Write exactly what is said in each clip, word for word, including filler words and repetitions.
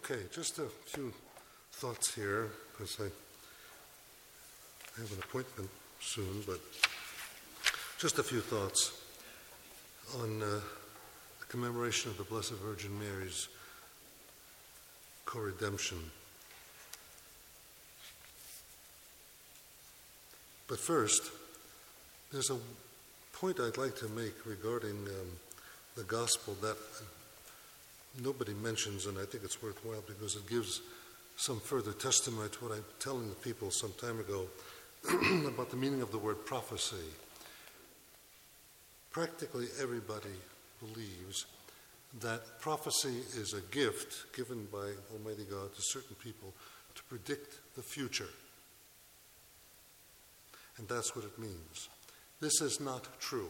Okay, just a few thoughts here, because I have an appointment soon, but just a few thoughts on uh, the commemoration of the Blessed Virgin Mary's co-redemption. But first, there's a point I'd like to make regarding um, the gospel that nobody mentions, and I think it's worthwhile because it gives some further testimony to what I'm telling the people some time ago about the meaning of the word prophecy. Practically everybody believes that prophecy is a gift given by Almighty God to certain people to predict the future. And that's what it means. This is not true.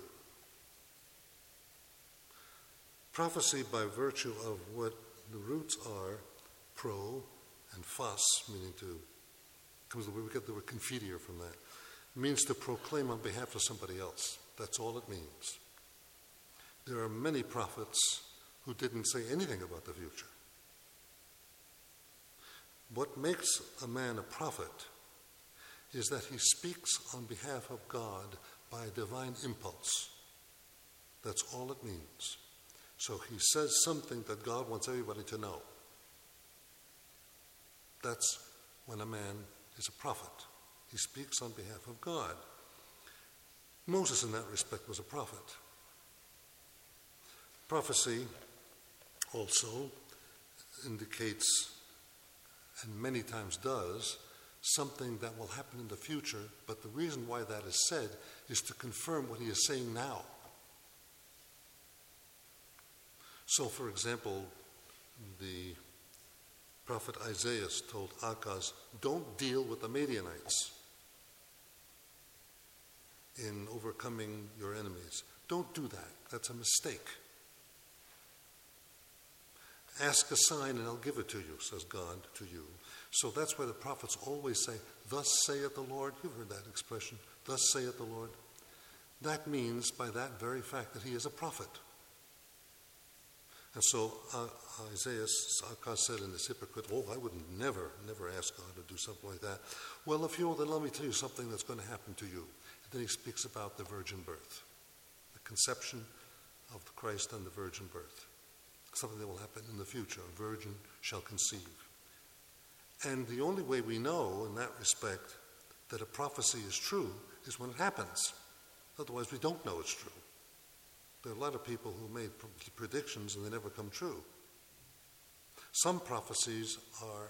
Prophecy, by virtue of what the roots are, pro and phos, meaning to, comes the way we get the word confiteor from that, means to proclaim on behalf of somebody else. That's all it means. There are many prophets who didn't say anything about the future. What makes a man a prophet is that he speaks on behalf of God by a divine impulse. That's all it means. So he says something that God wants everybody to know. That's when a man is a prophet. He speaks on behalf of God. Moses, in that respect, was a prophet. Prophecy also indicates, and many times does, something that will happen in the future, but the reason why that is said is to confirm what he is saying now. So, for example, the prophet Isaiah told Achaz, don't deal with the Midianites in overcoming your enemies. Don't do that. That's a mistake. Ask a sign and I'll give it to you, says God to you. So that's why the prophets always say, thus saith the Lord. You've heard that expression, thus saith the Lord. That means by that very fact that he is a prophet. And so uh, Isaiah, Achaz said in this hypocrite, oh, I would never, never ask God to do something like that. Well, if you will, then let me tell you something that's going to happen to you. And then he speaks about the virgin birth, the conception of the Christ and the virgin birth. Something that will happen in the future. A virgin shall conceive. And the only way we know in that respect that a prophecy is true is when it happens. Otherwise, we don't know it's true. There are a lot of people who made predictions and they never come true. Some prophecies are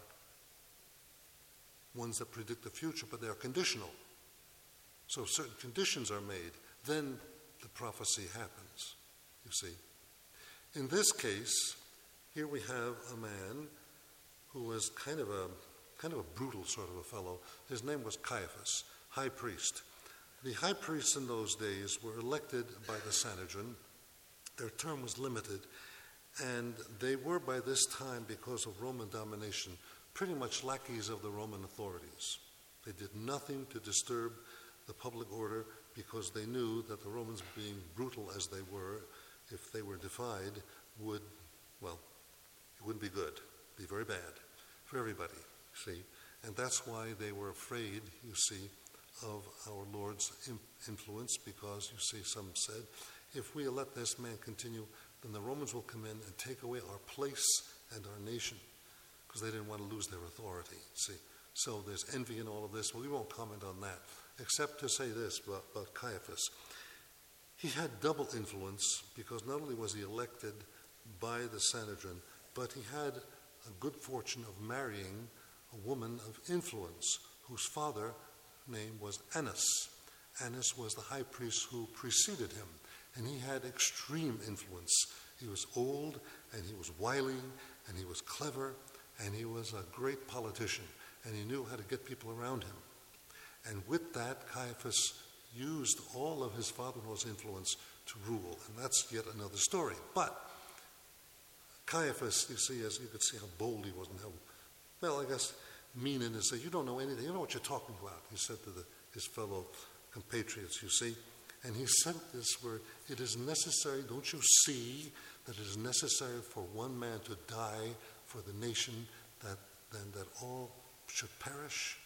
ones that predict the future, but they are conditional. So if certain conditions are made, then the prophecy happens, you see. In this case, here we have a man who was kind of a kind of a brutal sort of a fellow. His name was Caiaphas, high priest. The high priests in those days were elected by the Sanhedrin. Their term was limited, and they were by this time, because of Roman domination, pretty much lackeys of the Roman authorities. They did nothing to disturb the public order because they knew that the Romans, being brutal as they were, if they were defied, would, well, it wouldn't be good. It'd be very bad for everybody, see. And that's why they were afraid, you see, of our Lord's influence, because, you see, some said, if we let this man continue, then the Romans will come in and take away our place and our nation, because they didn't want to lose their authority, see. So there's envy in all of this. Well, we won't comment on that, except to say this about, about Caiaphas. He had double influence, because not only was he elected by the Sanhedrin, but he had a good fortune of marrying a woman of influence, whose father name was Annas. Annas was the high priest who preceded him, and he had extreme influence. He was old, and he was wily, and he was clever, and he was a great politician, and he knew how to get people around him. And with that, Caiaphas used all of his father-in-law's influence to rule, and that's yet another story. But Caiaphas, you see, as you could see how bold he was, and how, well, I guess, mean in his, you don't know anything, you don't know what you're talking about, he said to the, his fellow compatriots, you see. And he said this word, it is necessary, don't you see, that it is necessary for one man to die for the nation that then that all should perish.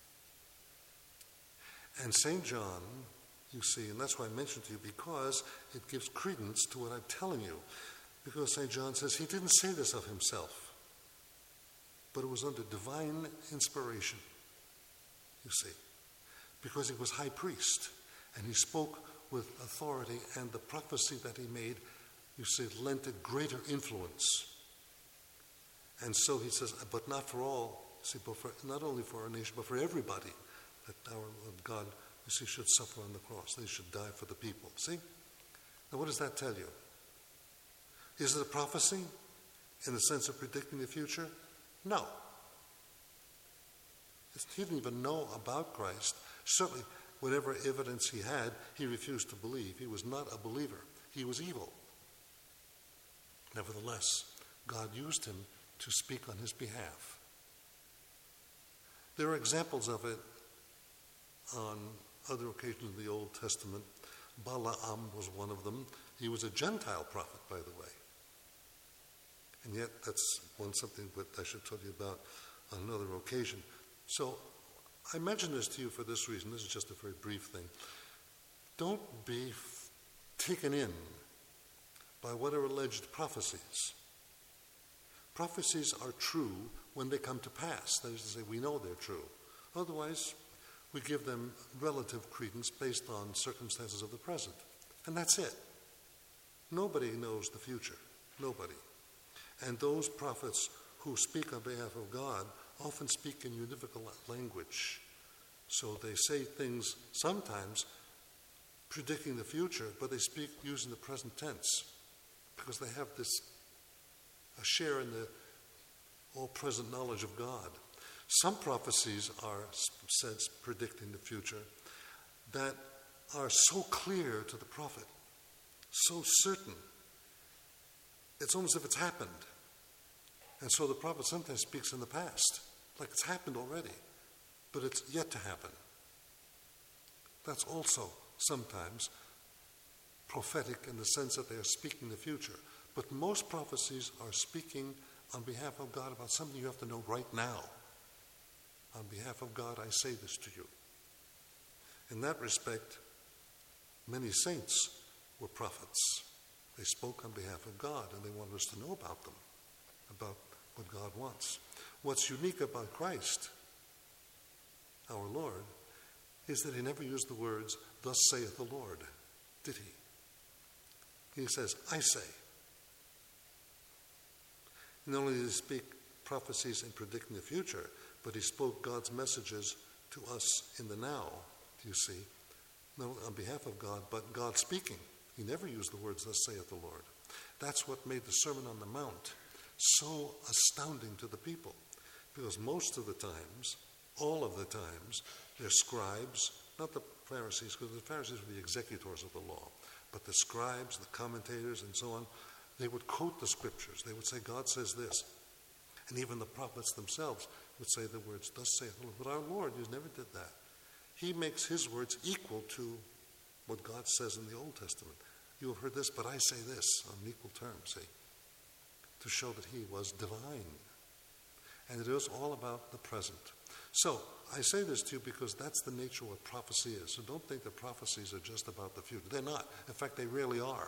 And Saint John, you see, and that's why I mentioned to you, because it gives credence to what I'm telling you. Because Saint John says he didn't say this of himself, but it was under divine inspiration, you see, because he was high priest, and he spoke with authority, and the prophecy that he made, you see, lent it greater influence. And so he says, but not for all, see, but for, not only for our nation, but for everybody, that our God, you see, should suffer on the cross. They should die for the people. See? Now what does that tell you? Is it a prophecy in the sense of predicting the future? No. He didn't even know about Christ. Certainly, whatever evidence he had, he refused to believe. He was not a believer. He was evil. Nevertheless, God used him to speak on his behalf. There are examples of it on other occasions in the Old Testament. Balaam was one of them. He was a Gentile prophet, by the way. And yet, that's one something that I should tell you about on another occasion. So, I mention this to you for this reason. This is just a very brief thing. Don't be f- taken in by what are alleged prophecies. Prophecies are true when they come to pass. That is to say, we know they're true. Otherwise, we give them relative credence based on circumstances of the present. And that's it. Nobody knows the future. Nobody. And those prophets who speak on behalf of God often speak in univocal language. So they say things sometimes predicting the future, but they speak using the present tense because they have this a share in the all-present knowledge of God. Some prophecies are said predicting the future that are so clear to the prophet, so certain. It's almost as if it's happened. And so the prophet sometimes speaks in the past, like it's happened already, but it's yet to happen. That's also sometimes prophetic in the sense that they are speaking the future. But most prophecies are speaking on behalf of God about something you have to know right now. On behalf of God, I say this to you. In that respect, many saints were prophets. They spoke on behalf of God, and they wanted us to know about them, about what God wants. What's unique about Christ, our Lord, is that he never used the words, "Thus saith the Lord," did he? He says, "I say." Not only did he speak prophecies in predicting the future, but he spoke God's messages to us in the now, do you see? Not on behalf of God, but God speaking. He never used the words, "Thus saith the Lord." That's what made the Sermon on the Mount so astounding to the people. Because most of the times, all of the times, they're scribes, not the Pharisees, because the Pharisees were the executors of the law, but the scribes, the commentators, and so on, they would quote the scriptures. They would say, God says this. And even the prophets themselves would say the words, "Thus saith the Lord." But our Lord, he never did that. He makes his words equal to what God says in the Old Testament. You have heard this, but I say this on equal terms, see, to show that he was divine. And it is all about the present. So, I say this to you because that's the nature of what prophecy is. So don't think that prophecies are just about the future. They're not. In fact, they rarely are.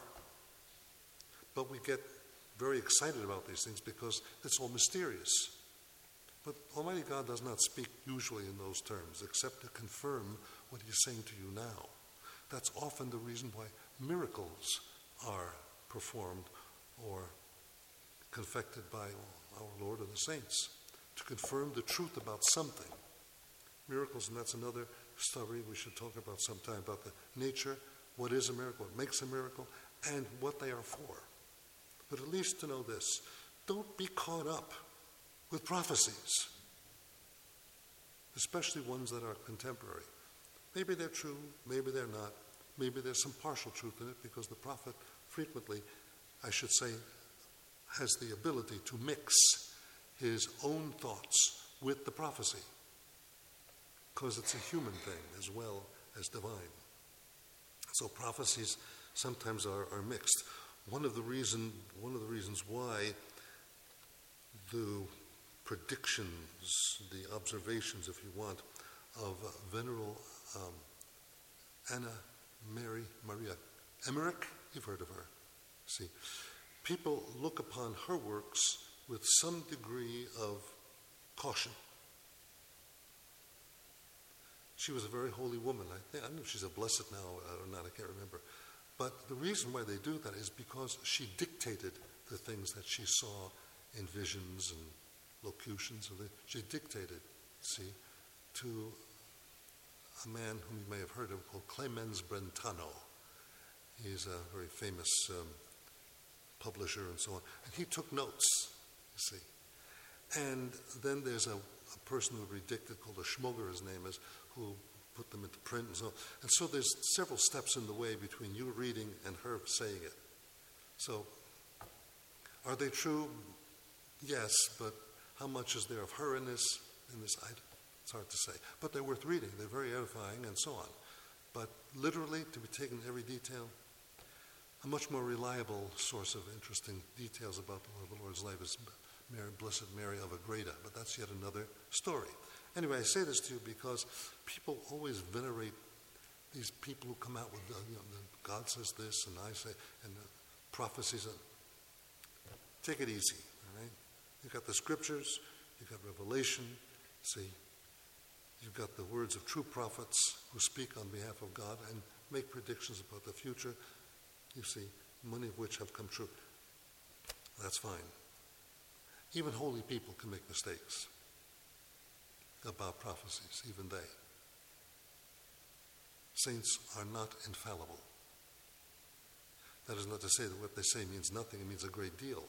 But we get very excited about these things because it's all mysterious. But Almighty God does not speak usually in those terms, except to confirm what he's saying to you now. That's often the reason why miracles are performed or confected by our Lord or the saints, to confirm the truth about something. Miracles, and that's another story we should talk about sometime, about the nature, what is a miracle, what makes a miracle, and what they are for. But at least to know this, don't be caught up with prophecies, especially ones that are contemporary. Maybe they're true, maybe they're not, maybe there's some partial truth in it, because the prophet frequently, I should say, has the ability to mix his own thoughts with the prophecy, because it's a human thing as well as divine. So prophecies sometimes are, are mixed. One of the reason, one of the reasons why the predictions, the observations, if you want, of uh, Venerable um, Anna Mary Maria Emmerich. You've heard of her. See, people look upon her works with some degree of caution. She was a very holy woman. I think I don't know if she's a blessed now or not, I can't remember. But the reason why they do that is because she dictated the things that she saw in visions and locutions. She dictated, see, to a man whom you may have heard of called Clemens Brentano. He's a very famous um, publisher and so on. And he took notes, you see. And then there's a, a person who predicted called a Schmoger, his name is, who put them into print and so on. And so there's several steps in the way between you reading and her saying it. So, are they true? Yes, but how much is there of her in this? In this, I, it's hard to say. But they're worth reading. They're very edifying and so on. But literally, to be taken in every detail, a much more reliable source of interesting details about the Lord's life is Mary, Blessed Mary of Agreda. But that's yet another story. Anyway, I say this to you because people always venerate these people who come out with, uh, you know, God says this, and I say, and uh, prophecies. And take it easy, all right? You've got the scriptures, you've got revelation, see, you've got the words of true prophets who speak on behalf of God and make predictions about the future, you see, many of which have come true. That's fine. Even holy people can make mistakes about prophecies, even they. Saints are not infallible. That is not to say that what they say means nothing, it means a great deal.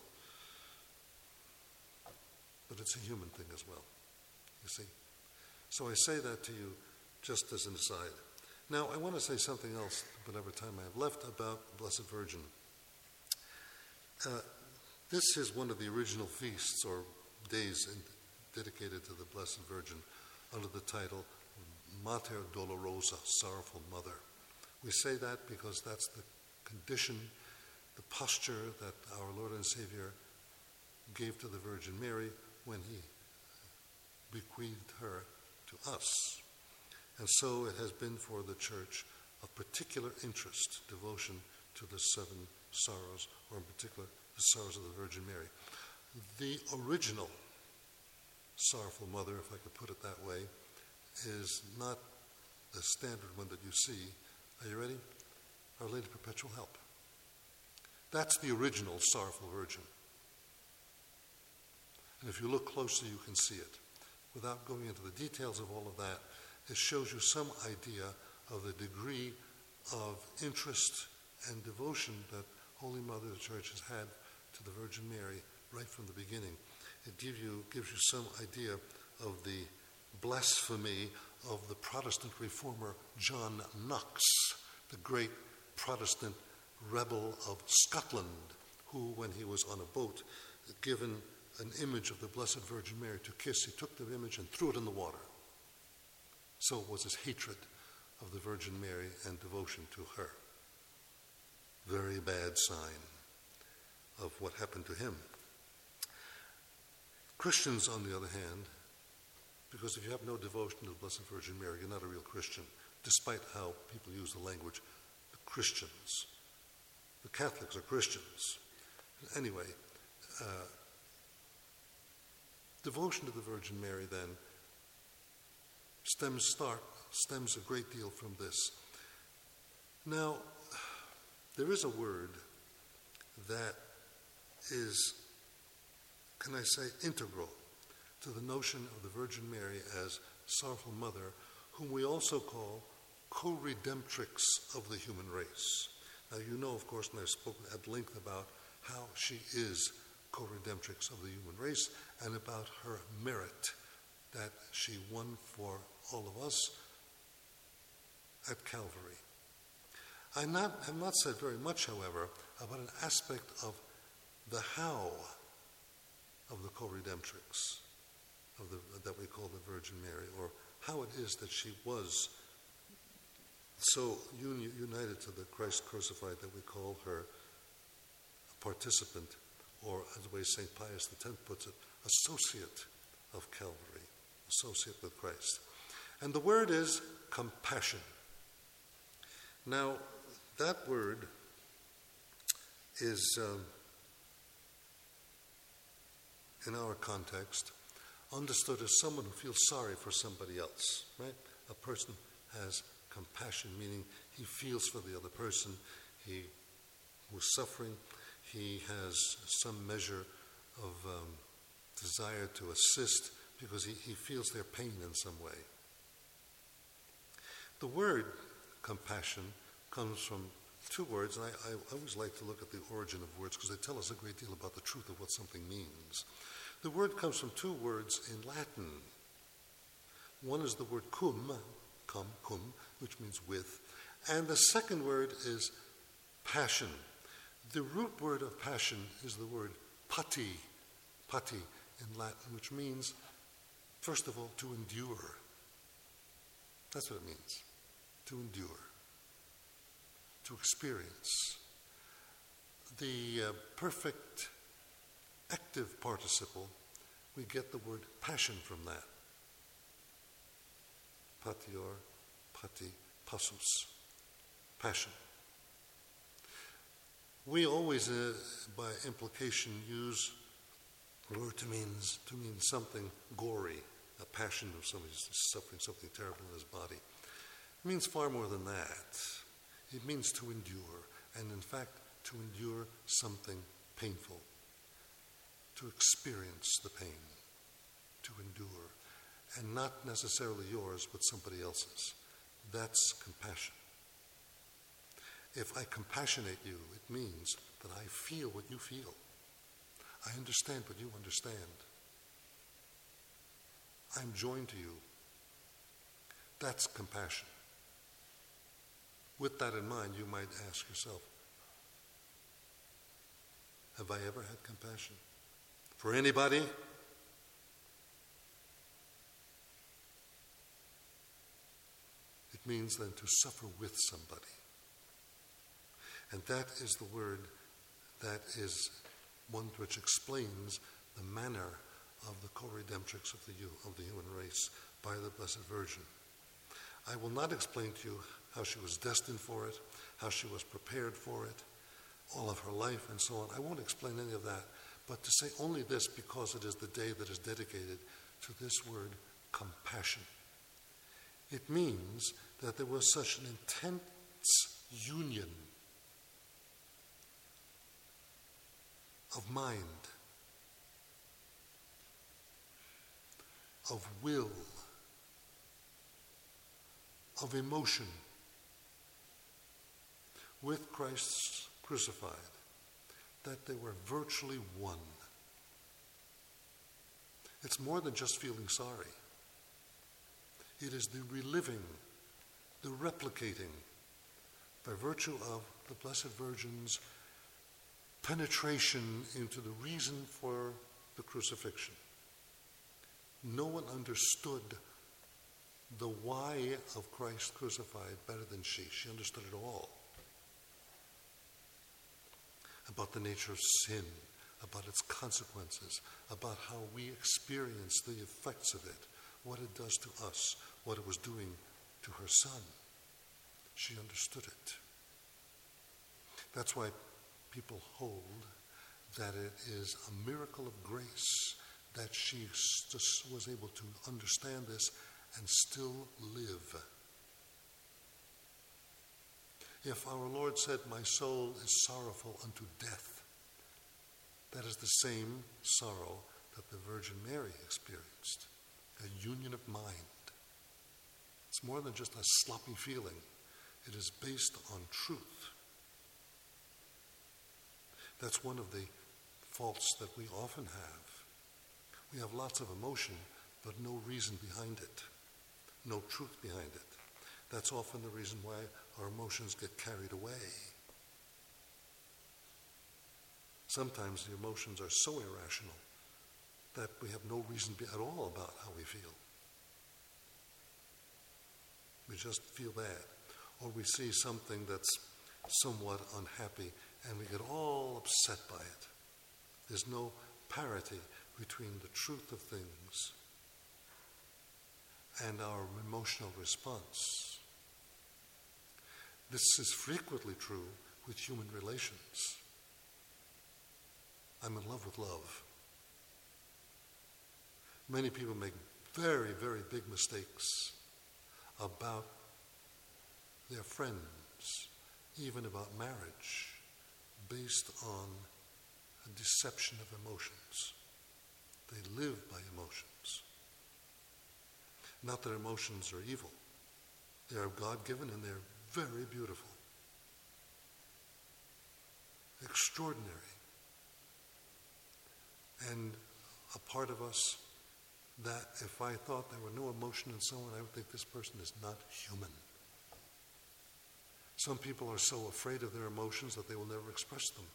But it's a human thing as well, you see. So I say that to you just as an aside. Now, I want to say something else, whatever time I have left, about the Blessed Virgin. Uh, this is one of the original feasts or days in, dedicated to the Blessed Virgin under the title Mater Dolorosa, Sorrowful Mother. We say that because that's the condition, the posture that our Lord and Savior gave to the Virgin Mary when he bequeathed her to us. And so it has been for the Church of particular interest, devotion to the seven sorrows, or in particular the sorrows of the Virgin Mary. The original Sorrowful Mother, if I could put it that way, is not the standard one that you see. Are you ready? Our Lady Perpetual Help. That's the original Sorrowful Virgin. And if you look closely, you can see it. Without going into the details of all of that, it shows you some idea of the degree of interest and devotion that Holy Mother of the Church has had to the Virgin Mary right from the beginning. It give you, gives you some idea of the blasphemy of the Protestant reformer John Knox, the great Protestant rebel of Scotland, who, when he was on a boat, given an image of the Blessed Virgin Mary to kiss, he took the image and threw it in the water. So it was his hatred of the Virgin Mary and devotion to her. Very bad sign of what happened to him. Christians, on the other hand, because if you have no devotion to the Blessed Virgin Mary, you're not a real Christian, despite how people use the language, the Christians. The Catholics are Christians. Anyway, uh, devotion to the Virgin Mary, then, stems start stems a great deal from this. Now, there is a word that is, can I say, integral to the notion of the Virgin Mary as Sorrowful Mother, whom we also call co-redemptrix of the human race. Now, you know, of course, and I've spoken at length about how she is co-redemptrix of the human race and about her merit that she won for all of us at Calvary. I'm not, I've not said very much, however, about an aspect of the how of the co-redemptrix of the, that we call the Virgin Mary, or how it is that she was so uni- united to the Christ crucified that we call her a participant or as the way Saint Pius the tenth puts it, associate of Calvary, associate with Christ. And the word is compassion. Now, that word is, um, in our context, understood as someone who feels sorry for somebody else, right? A person has compassion, meaning he feels for the other person, he was suffering, he has some measure of um, desire to assist because he, he feels their pain in some way. The word compassion comes from two words, and I, I always like to look at the origin of words because they tell us a great deal about the truth of what something means. The word comes from two words in Latin. One is the word cum, cum, cum, which means with, and the second word is passion. The root word of passion is the word pati, pati in Latin, which means, first of all, to endure. That's what it means, to endure, to experience. The uh, perfect active participle, we get the word passion from that. Patior, pati, passus, passion. We always, uh, by implication, use the word to mean, to mean something gory, a passion of somebody suffering something terrible in his body. It means far more than that. It means to endure, and in fact, to endure something painful, to experience the pain, to endure, and not necessarily yours, but somebody else's. That's compassion. If I compassionate you, it means that I feel what you feel. I understand what you understand. I'm joined to you. That's compassion. With that in mind, you might ask yourself, have I ever had compassion for anybody? It means then to suffer with somebody. And that is the word that is one which explains the manner of the co-redemptrix of the, of the human race by the Blessed Virgin. I will not explain to you how she was destined for it, how she was prepared for it, all of her life and so on. I won't explain any of that, but to say only this because it is the day that is dedicated to this word, compassion. It means that there was such an intense union of mind, of will, of emotion with Christ crucified, that they were virtually one. It's more than just feeling sorry. It is the reliving, the replicating, by virtue of the Blessed Virgin's penetration into the reason for the crucifixion. No one understood the why of Christ crucified better than she. She understood it all. About the nature of sin, about its consequences, about how we experience the effects of it, what it does to us, what it was doing to her son. She understood it. That's why people hold that it is a miracle of grace that she just was able to understand this and still live. If our Lord said, "My soul is sorrowful unto death," that is the same sorrow that the Virgin Mary experienced, a union of mind. It's more than just a sloppy feeling. It is based on truth. That's one of the faults that we often have. We have lots of emotion, but no reason behind it, no truth behind it. That's often the reason why our emotions get carried away. Sometimes the emotions are so irrational that we have no reason at all about how we feel. We just feel bad. Or we see something that's somewhat unhappy and we get all upset by it. There's no parity between the truth of things and our emotional response. This is frequently true with human relations. I'm in love with love. Many people make very, very big mistakes about their friends, even about marriage, based on a deception of emotions. They live by emotions. Not that emotions are evil. They are God-given and they're very beautiful. Extraordinary. And a part of us that if I thought there were no emotion in someone, I would think this person is not human. Some people are so afraid of their emotions that they will never express them.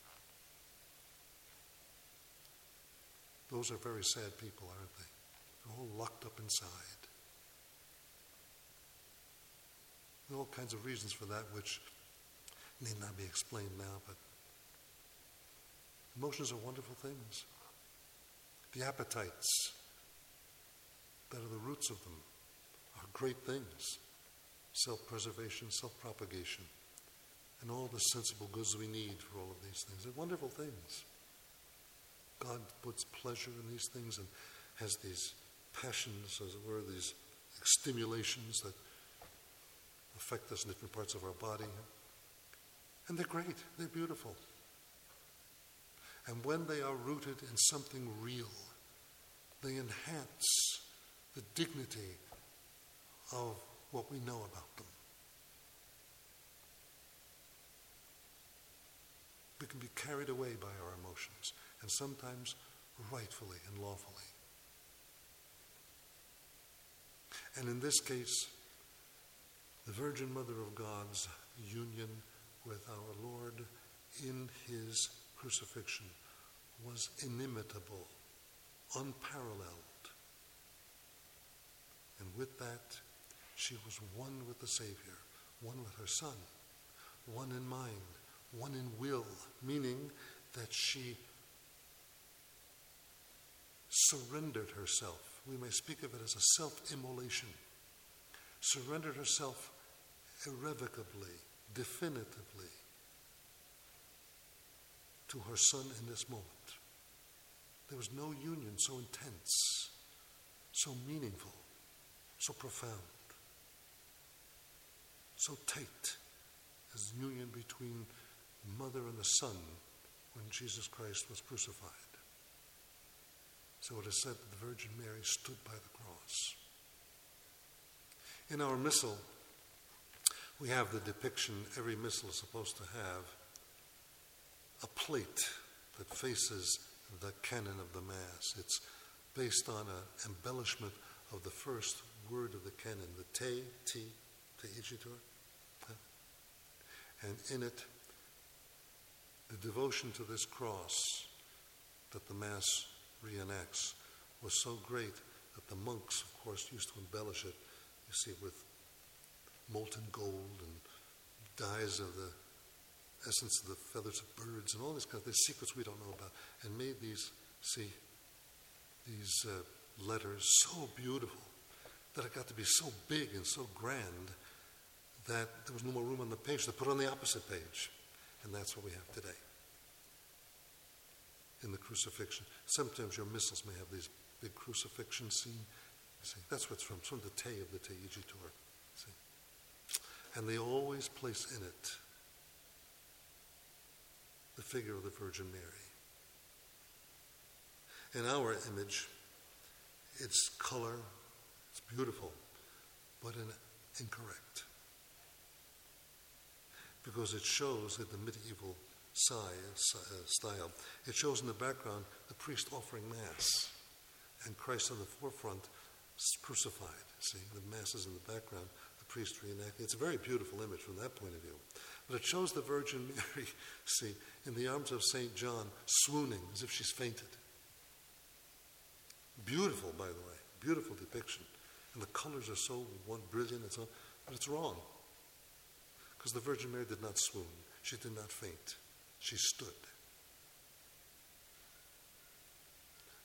Those are very sad people, aren't they? They're all locked up inside. There are all kinds of reasons for that which need not be explained now, but emotions are wonderful things. The appetites that are the roots of them are great things. Self-preservation, self-propagation, and all the sensible goods we need for all of these things. They're wonderful things. God puts pleasure in these things and has these passions, as it were, these stimulations that affect us in different parts of our body. And they're great. They're beautiful. And when they are rooted in something real, they enhance the dignity of what we know about them. We can be carried away by our emotions, and sometimes rightfully and lawfully. And in this case, the Virgin Mother of God's union with our Lord in his crucifixion was inimitable, unparalleled. And with that, she was one with the Savior, one with her Son, one in mind, one in will, meaning that she surrendered herself. We may speak of it as a self-immolation. Surrendered herself irrevocably, definitively to her Son in this moment. There was no union so intense, so meaningful, so profound, so tight as the union between the mother and the Son when Jesus Christ was crucified. So it is said that the Virgin Mary stood by the cross. In our missal, we have the depiction, every missal is supposed to have a plate that faces the canon of the Mass. It's based on an embellishment of the first word of the canon, the Te, Ti, Te Igitur. And in it, the devotion to this cross that the Mass reenacts was so great that the monks, of course, used to embellish it, you see, with molten gold and dyes of the essence of the feathers of birds and all these kinds of these secrets we don't know about, and made these, see, these uh, letters so beautiful that it got to be so big and so grand that there was no more room on the page. They put it on the opposite page, and that's what we have today in the crucifixion. Sometimes your missals may have these big crucifixion scene. See, that's what it's from. It's from the Te of the Te Igitur. See, and they always place in it the figure of the Virgin Mary. In our image, it's color, it's beautiful, but in, incorrect. Because it shows that the medieval style, it shows in the background the priest offering Mass and Christ on the forefront crucified. See, the Mass is in the background, the priest reenacting. It's a very beautiful image from that point of view. But it shows the Virgin Mary, see, in the arms of Saint John, swooning as if she's fainted. Beautiful, by the way, beautiful depiction. And the colors are so one, brilliant and so on, but it's wrong. Because the Virgin Mary did not swoon. She did not faint. She stood.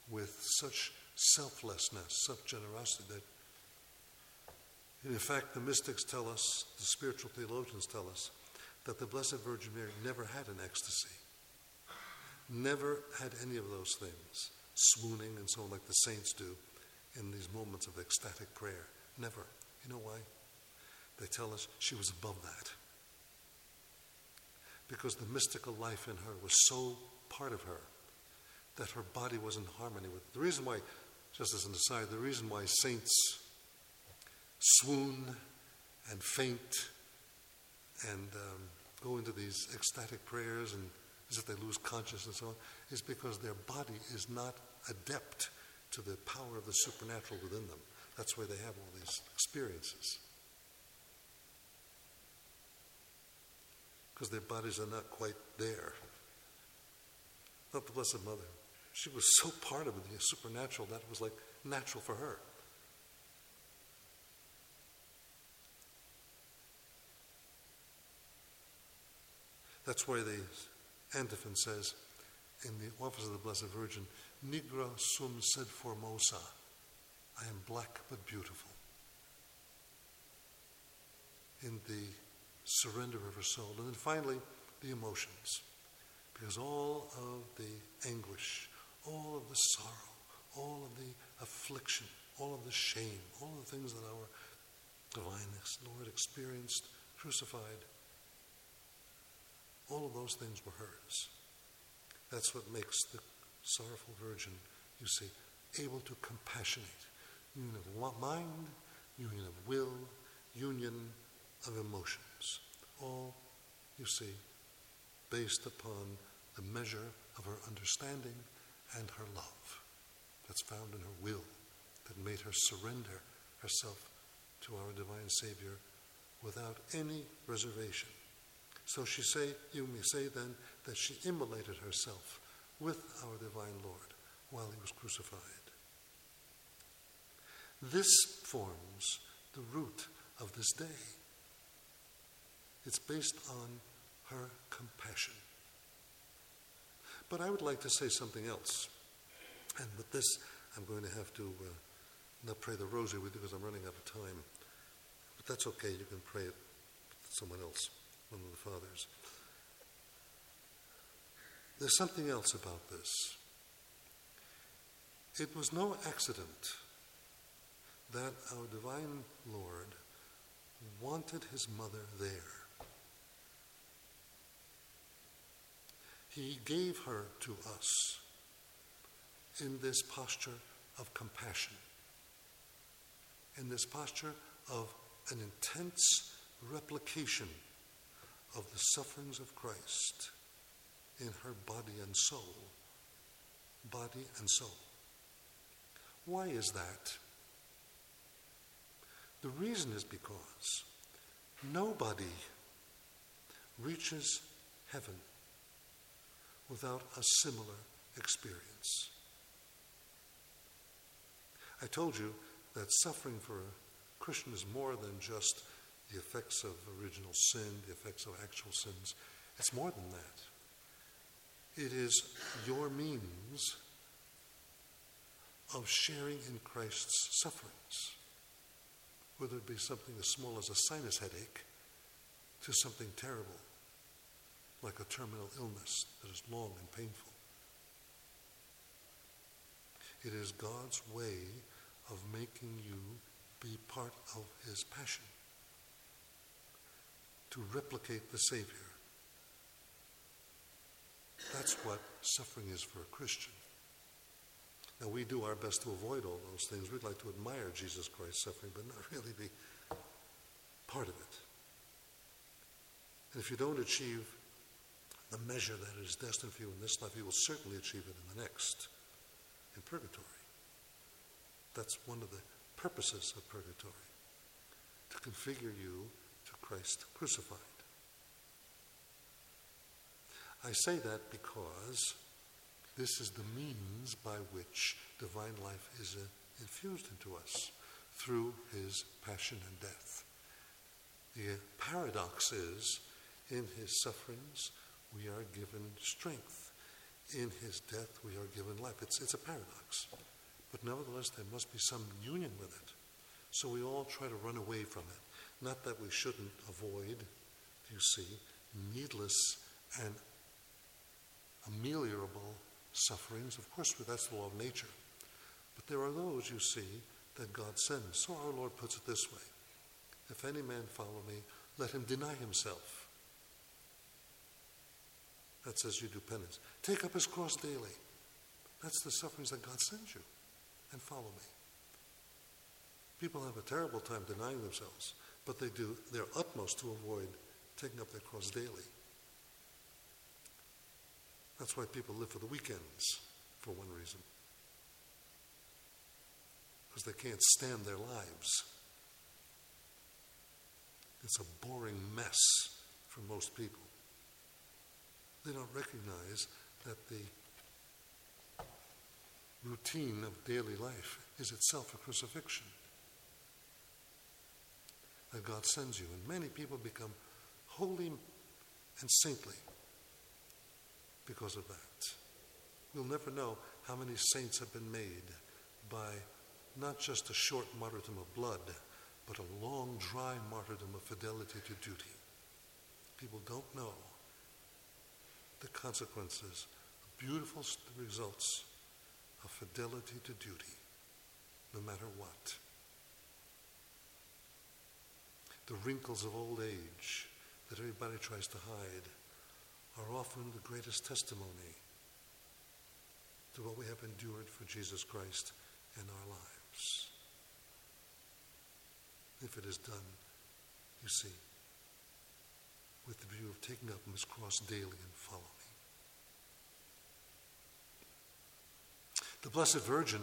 with such selflessness, such generosity that, in fact, the mystics tell us, the spiritual theologians tell us, that the Blessed Virgin Mary never had an ecstasy, never had any of those things, swooning and so on like the saints do in these moments of ecstatic prayer. Never. You know why? They tell us she was above that. Because the mystical life in her was so part of her that her body was in harmony with it. The reason why, just as an aside, the reason why saints swoon and faint and um, go into these ecstatic prayers and as if they lose consciousness and so on, is because their body is not adept to the power of the supernatural within them. That's why they have all these experiences. Because their bodies are not quite there. Not the Blessed Mother. She was so part of the supernatural that it was like natural for her. That's why the antiphon says in the office of the Blessed Virgin, Nigra sum sed formosa. I am black but beautiful. In the surrender of her soul. And then finally, the emotions. Because all of the anguish, all of the sorrow, all of the affliction, all of the shame, all of the things that our divineness, Lord, experienced, crucified, all of those things were hers. That's what makes the sorrowful Virgin, you see, able to compassionate. Union of mind, union of will, union of emotions. All, you see, based upon the measure of her understanding and her love that's found in her will that made her surrender herself to our divine Savior without any reservation. So she say, you may say then that she immolated herself with our divine Lord while he was crucified. This forms the root of this day. It's based on her compassion. But I would like to say something else. And with this, I'm going to have to uh, not pray the rosary with you because I'm running out of time. But that's okay. You can pray it with someone else, one of the fathers. There's something else about this. It was no accident that our divine Lord wanted his mother there. He gave her to us in this posture of compassion, in this posture of an intense replication of the sufferings of Christ in her body and soul. Body and soul. Why is that? The reason is because nobody reaches heaven without a similar experience. I told you that suffering for a Christian is more than just the effects of original sin, the effects of actual sins. It's more than that. It is your means of sharing in Christ's sufferings, whether it be something as small as a sinus headache to something terrible, like a terminal illness that is long and painful. It is God's way of making you be part of his passion, to replicate the Savior. That's what suffering is for a Christian. Now, we do our best to avoid all those things. We'd like to admire Jesus Christ's suffering, but not really be part of it. And if you don't achieve the measure that is destined for you in this life, you will certainly achieve it in the next, in purgatory. That's one of the purposes of purgatory, to configure you to Christ crucified. I say that because this is the means by which divine life is uh, infused into us through his passion and death. The paradox is, in his sufferings, we are given strength. in his death we are given life. It's, it's a paradox. But nevertheless, there must be some union with it. So we all try to run away from it. Not that we shouldn't avoid, you see, needless and ameliorable sufferings. Of course, that's the law of nature. But there are those, you see, that God sends. So our Lord puts it this way. If any man follow me, let him deny himself. That says you do penance. Take up his cross daily. That's the sufferings that God sends you. And follow me. People have a terrible time denying themselves, but they do their utmost to avoid taking up their cross daily. That's why people live for the weekends, for one reason. Because they can't stand their lives. It's a boring mess for most people. They don't recognize that the routine of daily life is itself a crucifixion that God sends you. And many people become holy and saintly because of that. We'll never know how many saints have been made by not just a short martyrdom of blood, but a long, dry martyrdom of fidelity to duty. People don't know the consequences, the beautiful results of fidelity to duty, no matter what. The wrinkles of old age that everybody tries to hide are often the greatest testimony to what we have endured for Jesus Christ in our lives. If it is done, you see, with the view of taking up his cross daily and follow me. The Blessed Virgin,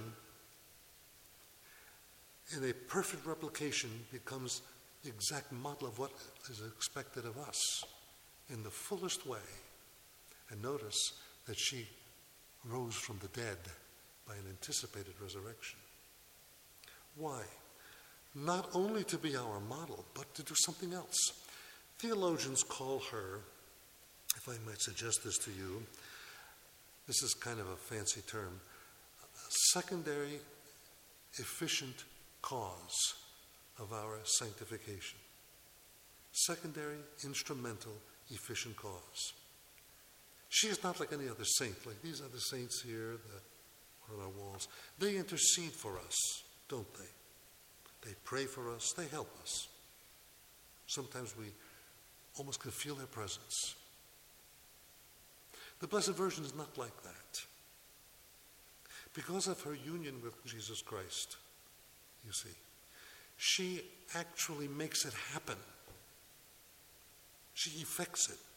in a perfect replication, becomes the exact model of what is expected of us in the fullest way. And notice that she rose from the dead by an anticipated resurrection. Why? Not only to be our model, but to do something else. Theologians call her, if I might suggest this to you, this is kind of a fancy term, a secondary efficient cause of our sanctification. Secondary, instrumental, efficient cause. She is not like any other saint, like these other saints here that are on our walls. They intercede for us, don't they? They pray for us, they help us. Sometimes we almost can feel their presence. The Blessed Virgin is not like that. Because of her union with Jesus Christ, you see, she actually makes it happen. She effects it.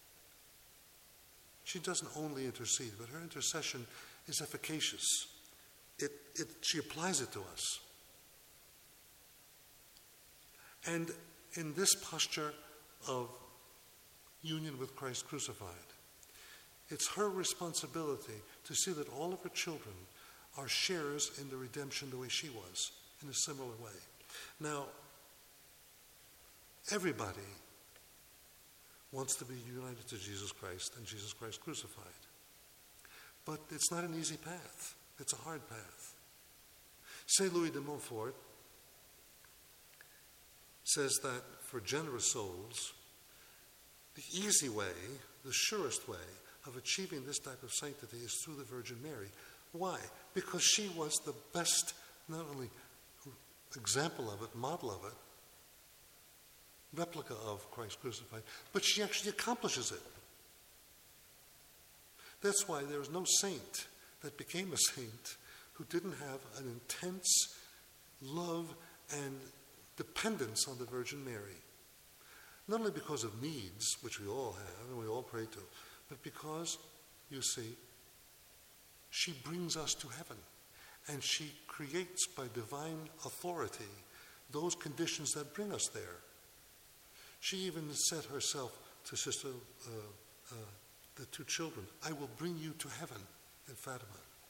She doesn't only intercede, but her intercession is efficacious. It, it, she applies it to us. And in this posture of union with Christ crucified, it's her responsibility to see that all of her children are sharers in the redemption the way she was, in a similar way. Now, everybody wants to be united to Jesus Christ and Jesus Christ crucified. But it's not an easy path. It's a hard path. Saint Louis de Montfort says that for generous souls, the easy way, the surest way of achieving this type of sanctity is through the Virgin Mary. Why? Because she was the best, not only example of it, model of it, replica of Christ crucified, but she actually accomplishes it. That's why there is no saint that became a saint who didn't have an intense love and dependence on the Virgin Mary. Not only because of needs, which we all have and we all pray to, but because, you see, she brings us to heaven. And she creates by divine authority those conditions that bring us there. She even said herself to Sister, uh, uh, the two children, I will bring you to heaven in Fatima.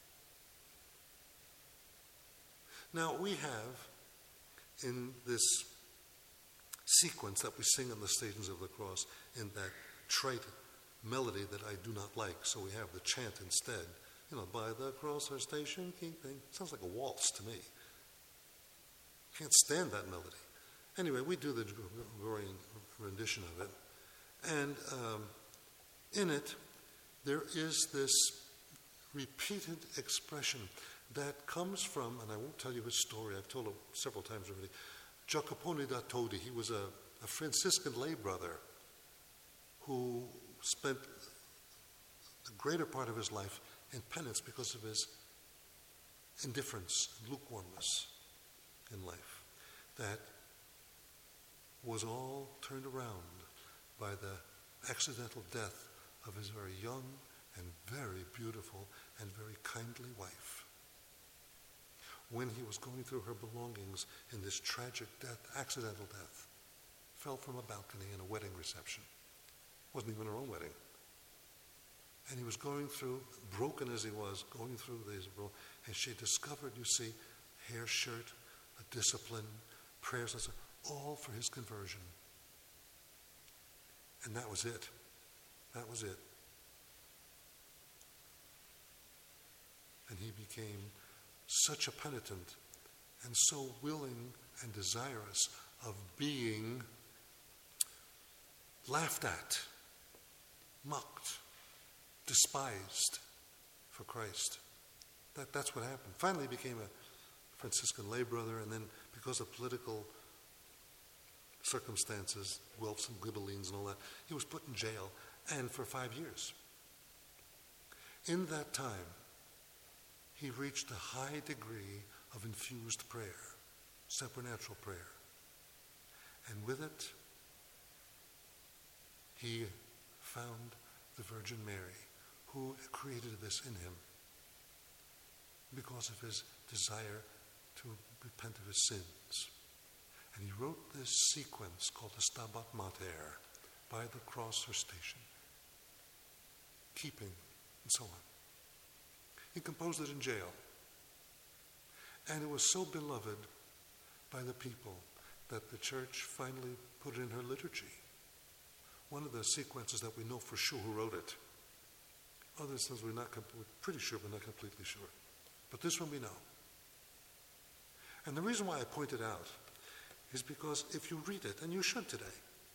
Now we have in this sequence that we sing on the Stations of the Cross, in that trite melody that I do not like, so we have the chant instead. You know, by the cross our station keeping. Sounds like a waltz to me. Can't stand that melody. Anyway, we do the Gregorian rendition of it. And um, in it, there is this repeated expression that comes from, and I won't tell you his story, I've told it several times already, Jacopone da Todi. He was a, a Franciscan lay brother who spent the greater part of his life in penance because of his indifference, lukewarmness in life, that was all turned around by the accidental death of his very young and very beautiful and very kindly wife. When he was going through her belongings in this tragic death, accidental death, fell from a balcony in a wedding reception. Wasn't even her own wedding. And he was going through, broken as he was, going through these, and she discovered, you see, hair shirt, a discipline, prayers, all for his conversion. And that was it. That was it. And he became such a penitent and so willing and desirous of being laughed at, mocked, despised for Christ. That, that's what happened. Finally he became a Franciscan lay brother, and then because of political circumstances, Guelphs and Ghibellines and all that, he was put in jail, and for five years. In that time, he reached a high degree of infused prayer, supernatural prayer. And with it, he found the Virgin Mary, who created this in him because of his desire to repent of his sins. And he wrote this sequence called the Stabat Mater, by the cross or station, keeping, and so on. He composed it in jail. And it was so beloved by the people that the church finally put it in her liturgy. One of the sequences that we know for sure who wrote it. Other things we're not we're pretty sure, but not completely sure. But this one we know. And the reason why I point it out is because if you read it, and you should today,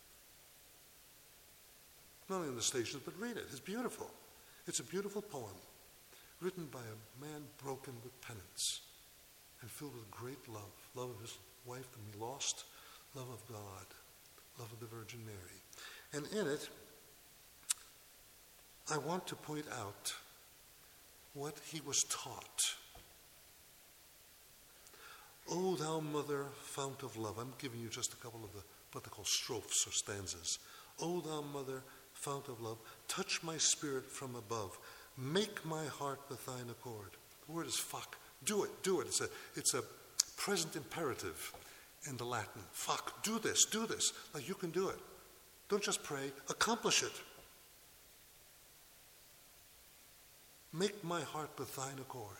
not only in the stations, but read it. It's beautiful. It's a beautiful poem written by a man broken with penance and filled with great love. Love of his wife whom he lost, love of God, love of the Virgin Mary. And in it, I want to point out what he was taught. O thou mother, fount of love. I'm giving you just a couple of the what they call strophes or stanzas. O thou mother, fount of love, touch my spirit from above. Make my heart with thine accord. The word is fac. Do it, do it. It's a, it's a present imperative in the Latin. Fac, do this, do this. Like you can do it. Don't just pray, accomplish it. Make my heart with thine accord.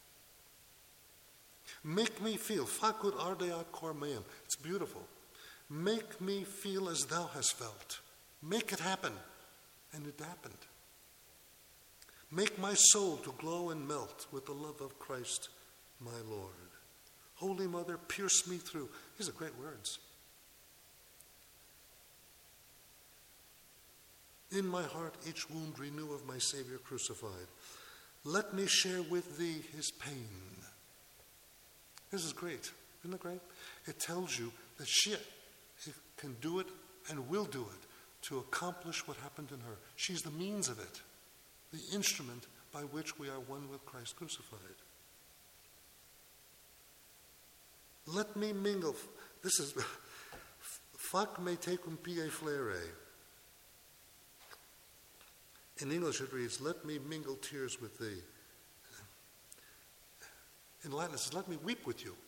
Make me feel, facut ardeat cor meum. It's beautiful. Make me feel as thou hast felt. Make it happen. And it happened. Make my soul to glow and melt with the love of Christ, my Lord. Holy Mother, pierce me through. These are great words. In my heart each wound renew of my Savior crucified. Let me share with thee his pain. This is great. Isn't it great? It tells you that she can do it and will do it to accomplish what happened in her. She's the means of it, the instrument by which we are one with Christ crucified. Let me mingle. This is fac me tecum pie flere. In English it reads, let me mingle tears with thee. In Latin it says, let me weep with you.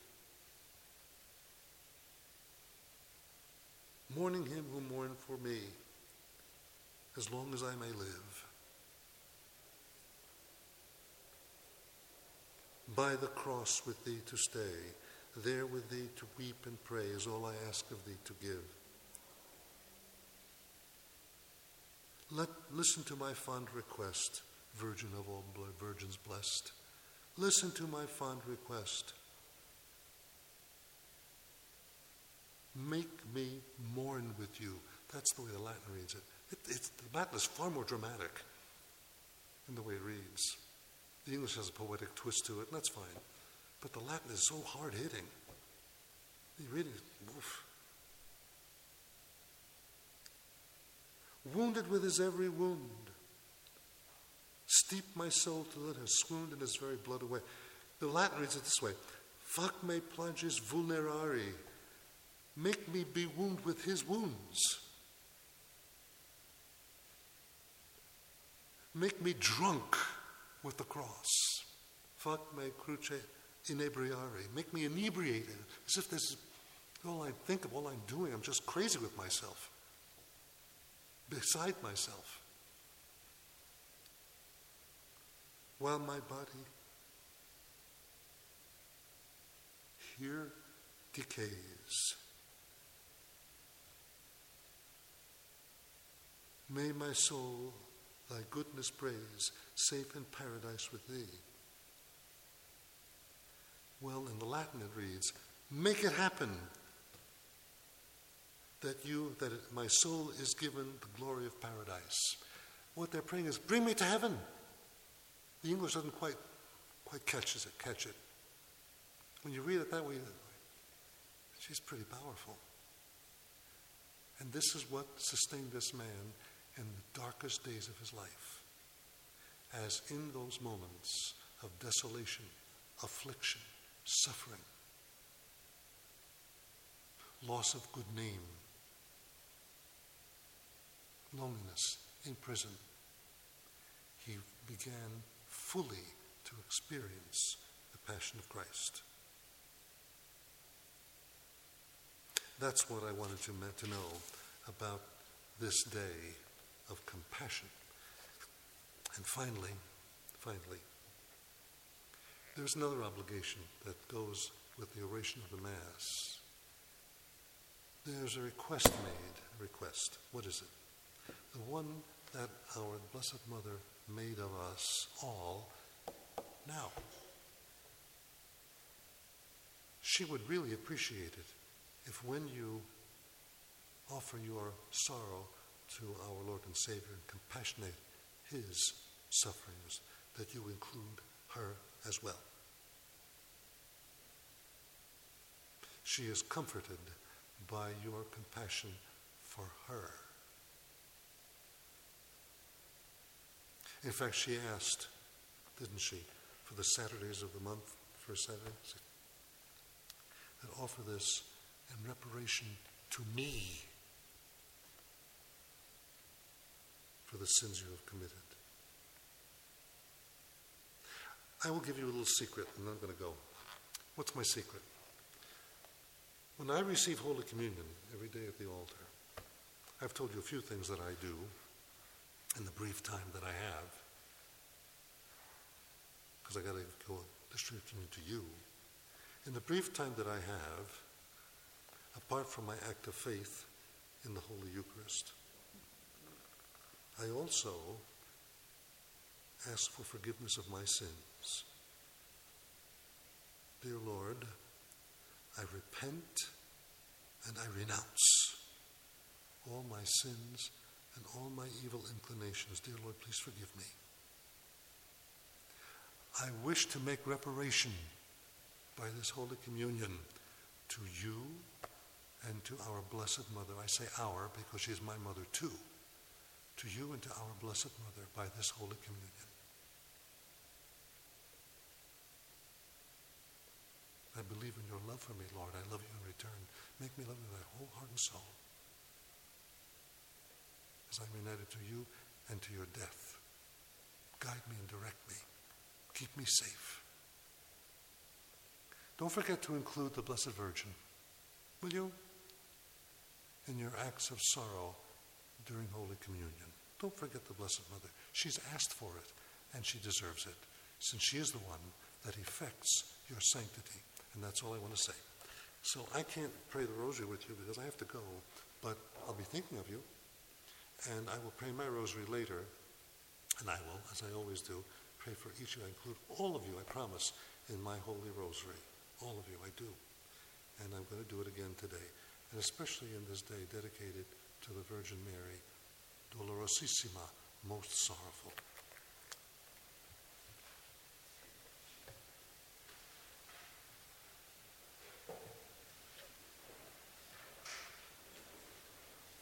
Mourning him who mourned for me, as long as I may live. By the cross with thee to stay, there with thee to weep and pray is all I ask of thee to give. Let listen to my fond request, Virgin of all virgins blessed. Listen to my fond request. Make me mourn with you. That's the way the Latin reads it. it it's, the Latin is far more dramatic in the way it reads. The English has a poetic twist to it, and that's fine. But the Latin is so hard-hitting. The reading is, oof. Wounded with his every wound, steep my soul till it has swooned in his very blood away. The Latin reads it this way: Fac me plagis vulnerari, make me be wound with his wounds. Make me drunk with the cross. Fac me cruce inebriari, make me inebriated, as if this is all I think of, all I'm doing. I'm just crazy with myself, beside myself. While my body here decays, may my soul thy goodness praise, safe in paradise with thee. Well, in the Latin it reads, make it happen that you, that it, my soul is given the glory of paradise. What they're praying is, bring me to heaven. The English doesn't quite quite catches it, catch it. When you read it that way, she's pretty powerful. And this is what sustained this man in the darkest days of his life. As in those moments of desolation, affliction, suffering, loss of good name, loneliness, in prison, he began fully to experience the passion of Christ. That's what I wanted to, to know about this day of compassion. And finally, finally, there's another obligation that goes with the oration of the Mass. There's a request made, a request. What is it? The one that our Blessed Mother made of us all now. She would really appreciate it if when you offer your sorrow to our Lord and Savior and compassionate his sufferings, that you include her as well. She is comforted by your compassion for her. In fact, she asked, didn't she, for the Saturdays of the month, first Saturday, that offer this in reparation to me for the sins you have committed. I will give you a little secret, and I'm going to go. What's my secret? When I receive Holy Communion every day at the altar, I've told you a few things that I do in the brief time that I have, because I got to go distribute communion to you. In the brief time that I have, apart from my act of faith in the Holy Eucharist, I also ask for forgiveness of my sins. Dear Lord, I repent and I renounce all my sins and all my evil inclinations. Dear Lord, please forgive me. I wish to make reparation by this Holy Communion to you and to our Blessed Mother. I say our because she is my mother too. To you and to our Blessed Mother by this Holy Communion. I believe in your love for me, Lord. I love you in return. Make me love you with my whole heart and soul as I'm united to you and to your death. Guide me and direct me. Keep me safe. Don't forget to include the Blessed Virgin, will you? In your acts of sorrow during Holy Communion. Don't forget the Blessed Mother. She's asked for it, and she deserves it, since she is the one that effects your sanctity. And that's all I want to say. So I can't pray the rosary with you because I have to go, but I'll be thinking of you. And I will pray my rosary later, and I will, as I always do, pray for each of you. I include all of you, I promise, in my holy rosary. All of you, I do. And I'm going to do it again today. And especially in this day dedicated to the Virgin Mary, Dolorosissima, most sorrowful.